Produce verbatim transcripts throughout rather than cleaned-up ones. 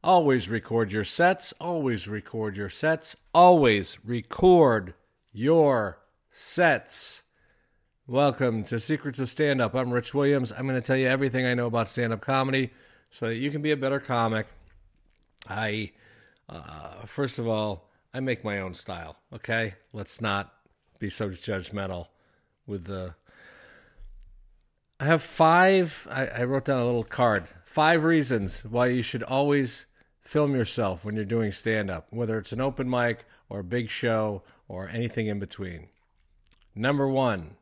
Always record your sets. Always record your sets. Always record your sets. Welcome to Secrets of Stand-Up. I'm Rich Williams. I'm going to tell you everything I know about stand-up comedy so that you can be a better comic. I, uh, first of all, I make my own style, okay? Let's not be so judgmental with the... I have five, I, I wrote down a little card, five reasons why you should always film yourself when you're doing stand-up, whether it's an open mic or a big show or anything in between. Number one,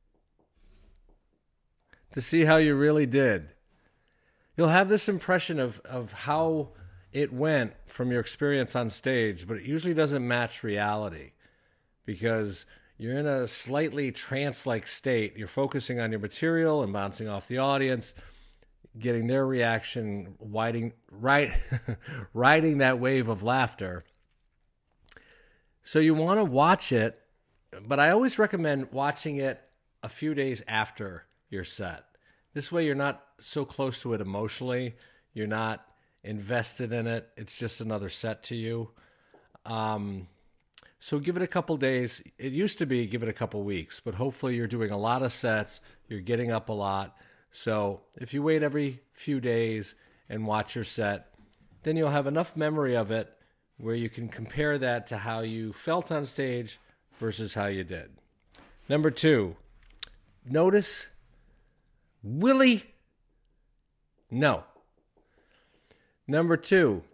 to see how you really did. You'll have this impression of, of how it went from your experience on stage, but it usually doesn't match reality because you're in a slightly trance-like state. You're focusing on your material and bouncing off the audience, getting their reaction, riding, right, riding that wave of laughter. So you want to watch it, but I always recommend watching it a few days after your set. This way you're not so close to it emotionally. You're not invested in it. It's just another set to you. Um, so give it a couple days. It used to be give it a couple weeks, but hopefully you're doing a lot of sets. You're getting up a lot. So if you wait every few days and watch your set, then you'll have enough memory of it where you can compare that to how you felt on stage versus how you did. Number two, notice Willie. No. Number two.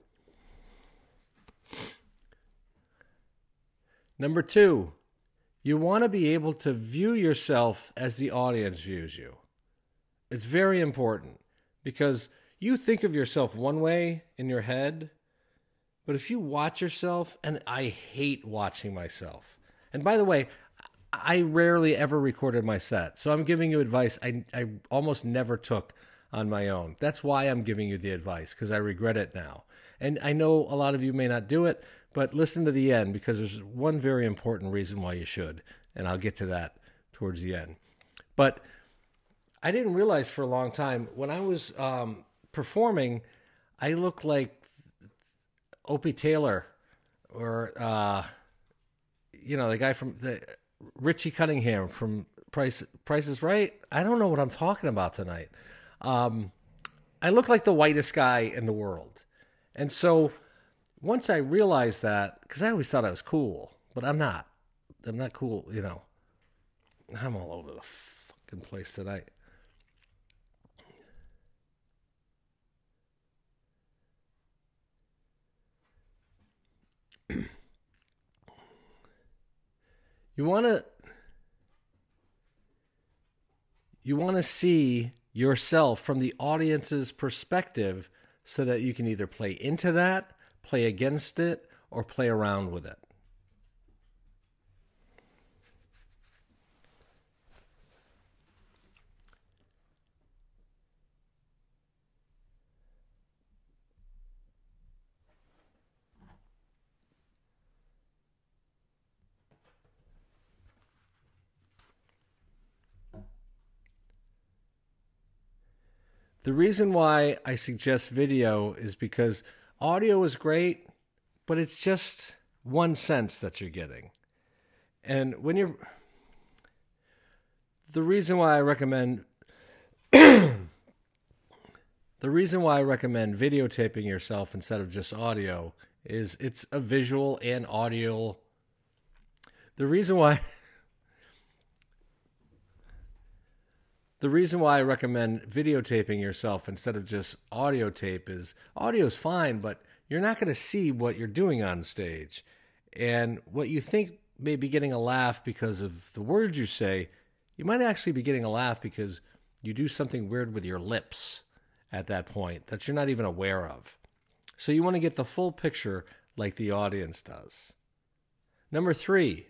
Number two, you want to be able to view yourself as the audience views you. It's very important because you think of yourself one way in your head, but if you watch yourself, and I hate watching myself. And by the way, I rarely ever recorded my set, so I'm giving you advice I, I almost never took on my own. That's why I'm giving you the advice, because I regret it now. And I know a lot of you may not do it, but listen to the end because there's one very important reason why you should, and I'll get to that towards the end. But I didn't realize for a long time, when I was um, performing, I looked like Opie Taylor or, uh, you know, the guy from the Richie Cunningham from Price, Price is Right. I don't know what I'm talking about tonight. Um, I look like the whitest guy in the world. And so once I realized that, because I always thought I was cool, but I'm not. I'm not cool, you know. I'm all over the fucking place tonight. You want to you want to see yourself from the audience's perspective so that you can either play into that, play against it, or play around with it. The reason why I suggest video is because audio is great, but it's just one sense that you're getting. And when you're... The reason why I recommend... the reason why I recommend videotaping yourself instead of just audio is it's a visual and audio... The reason why... The reason why I recommend videotaping yourself instead of just audio tape is audio is fine, but you're not going to see what you're doing on stage. And what you think may be getting a laugh because of the words you say, you might actually be getting a laugh because you do something weird with your lips at that point that you're not even aware of. So you want to get the full picture like the audience does. Number three.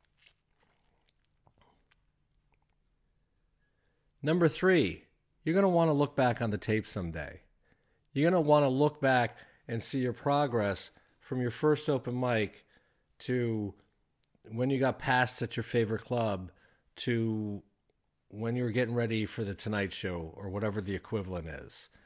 Number three, you're going to want to look back on the tape someday. You're going to want to look back and see your progress from your first open mic to when you got passed at your favorite club to when you were getting ready for the Tonight Show or whatever the equivalent is.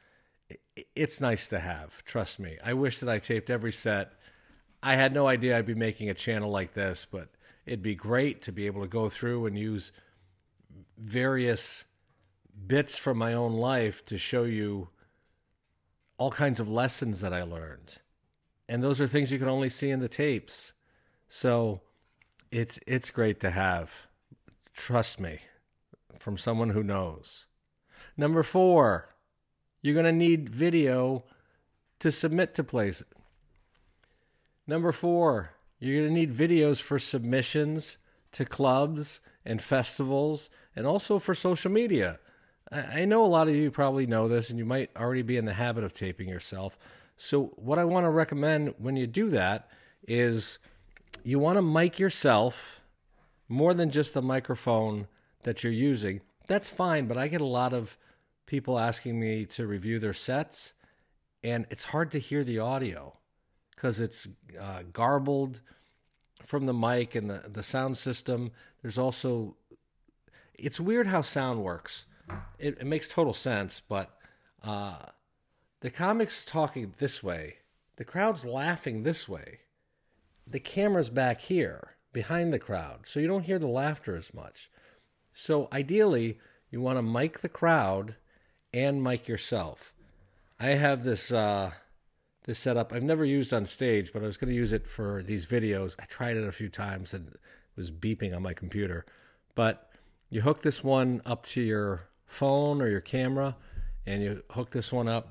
it's nice to have. Trust me. I wish that I taped every set. I had no idea I'd be making a channel like this, but it'd be great to be able to go through and use various bits from my own life to show you all kinds of lessons that I learned. And those are things you can only see in the tapes. So it's it's great to have. Trust me, from someone who knows. Number four, you're going to need video to submit to places. Number four, you're going to need videos for submissions to clubs and festivals and also for social media. I know a lot of you probably know this and you might already be in the habit of taping yourself. So what I want to recommend when you do that is you want to mic yourself more than just the microphone that you're using. That's fine, but I get a lot of people asking me to review their sets, and it's hard to hear the audio because it's uh, garbled from the mic and the, the sound system. There's also, it's weird how sound works. It, it makes total sense, but uh, the comic's talking this way. The crowd's laughing this way. The camera's back here behind the crowd, so you don't hear the laughter as much. So ideally, you want to mic the crowd and mic yourself. I have this uh, this setup I've never used on stage, but I was going to use it for these videos. I tried it a few times and it was beeping on my computer. But you hook this one up to your phone or your camera, and you hook this one up.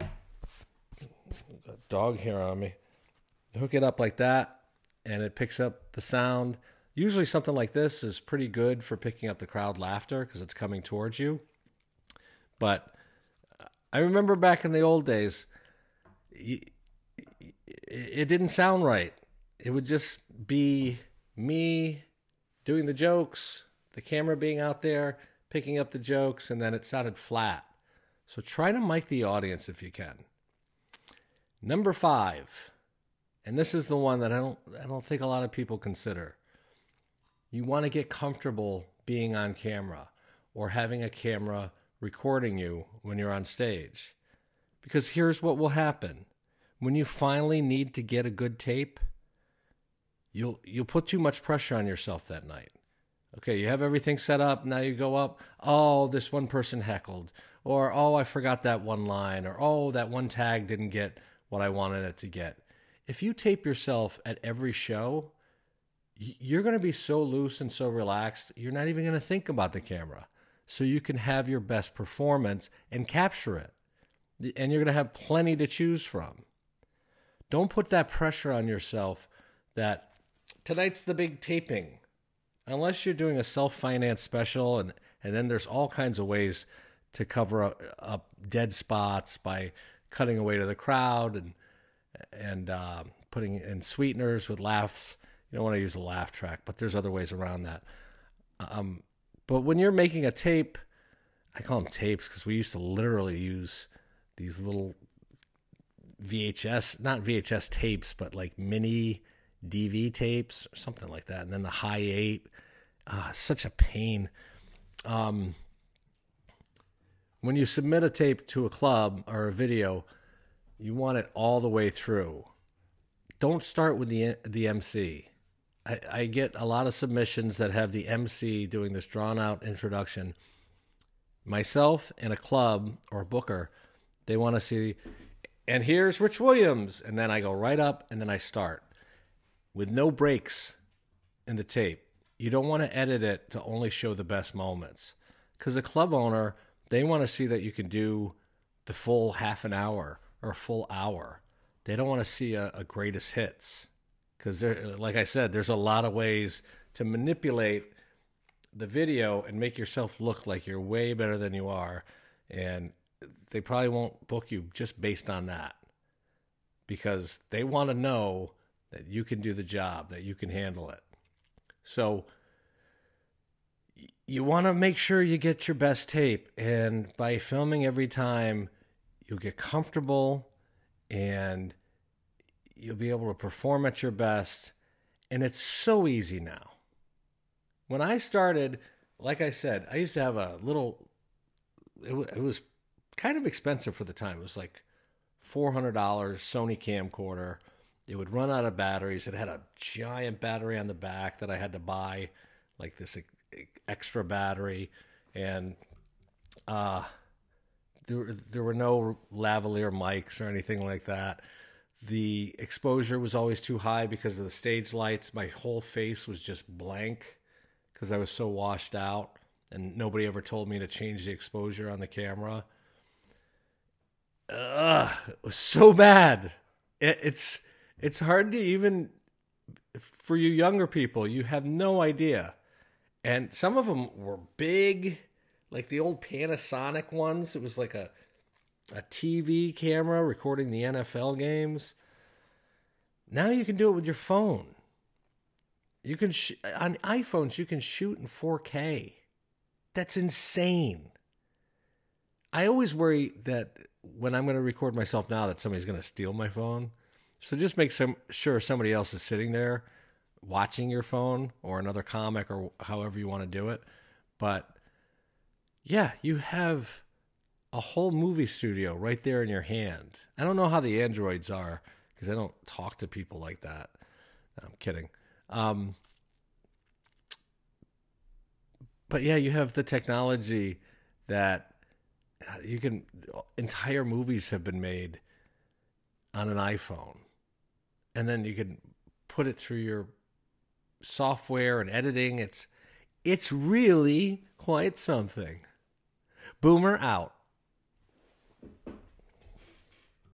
Got dog hair on me. You hook it up like that, and it picks up the sound. Usually something like this is pretty good for picking up the crowd laughter because it's coming towards you. But I remember back in the old days, it didn't sound right. It would just be me doing the jokes, the camera being out there, picking up the jokes, and then it sounded flat. So try to mic the audience if you can. Number five, and this is the one that I don't I don't think a lot of people consider. You want to get comfortable being on camera or having a camera recording you when you're on stage. Because here's what will happen. When you finally need to get a good tape, you'll you'll put too much pressure on yourself that night. Okay, you have everything set up, now you go up, oh, this one person heckled, or oh, I forgot that one line, or oh, that one tag didn't get what I wanted it to get. If you tape yourself at every show, you're going to be so loose and so relaxed, you're not even going to think about the camera. So you can have your best performance and capture it. And you're going to have plenty to choose from. Don't put that pressure on yourself that tonight's the big taping. Unless you're doing a self-financed special, and, and then there's all kinds of ways to cover up, up dead spots by cutting away to the crowd and and uh, putting in sweeteners with laughs. You don't want to use a laugh track, but there's other ways around that. Um, but when you're making a tape, I call them tapes because we used to literally use these little V H S, not V H S tapes, but like mini D V tapes or something like that. And then the high eight, uh, such a pain. Um, when you submit a tape to a club or a video, you want it all the way through. Don't start with the the M C. I, I get a lot of submissions that have the M C doing this drawn-out introduction. Myself and a club or a booker, they want to see, and here's Rich Williams, and then I go right up, and then I start with no breaks in the tape. You don't want to edit it to only show the best moments, because a club owner, they want to see that you can do the full half an hour or a full hour. They don't want to see a, a greatest hits, because like I said, there's a lot of ways to manipulate the video and make yourself look like you're way better than you are, and they probably won't book you just based on that, because they want to know that you can do the job, that you can handle it. So you want to make sure you get your best tape, and by filming every time, you'll get comfortable and you'll be able to perform at your best. And it's so easy now. When I started, like I said, I used to have a little, it was, it was kind of expensive for the time. It was like four hundred dollars Sony camcorder. It would run out of batteries. It had a giant battery on the back that I had to buy, like this extra battery. And uh, there, there were no lavalier mics or anything like that. The exposure was always too high because of the stage lights. My whole face was just blank because I was so washed out. And nobody ever told me to change the exposure on the camera. Ugh, it was so bad. It, it's... It's hard to even, for you younger people, you have no idea. And some of them were big, like the old Panasonic ones. It was like a a T V camera recording the N F L games. Now you can do it with your phone. You can sh- on iPhones, you can shoot in four K. That's insane. I always worry that when I'm going to record myself now that somebody's going to steal my phone. So just make some sure somebody else is sitting there watching your phone or another comic or however you want to do it. But yeah, you have a whole movie studio right there in your hand. I don't know how the Androids are because I don't talk to people like that. No, I'm kidding. Um, but yeah, you have the technology that you can, entire movies have been made on an iPhone. And then you can put it through your software and editing. It's it's really quite something. Boomer out.